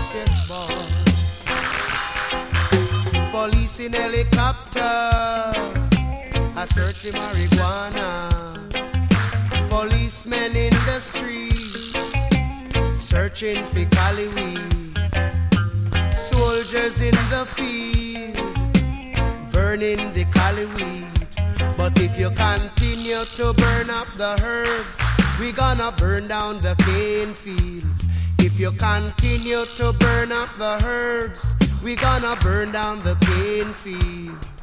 yes, boss. Police in helicopter, a searching marijuana. Policemen in the streets, searching for cali weed. Soldiers in the field, burning the cali weed. But if you continue to burn up the herbs, we gonna burn down the cane fields. If you continue to burn up the herbs, we gonna burn down the cane fields.